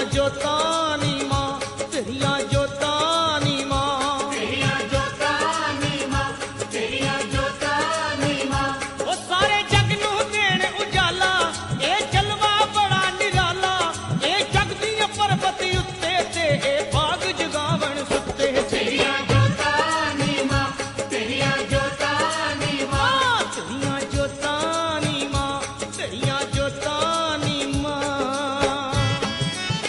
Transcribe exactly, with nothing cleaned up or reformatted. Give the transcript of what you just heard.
जोतां नी मां तेरियां जोतां नी मां तेरियां जोतां नी मां तेरियां जोतां नी मां ओ सारे जग नूं देण उजाला ए जलवा बड़ा निराला ए जग दी परबत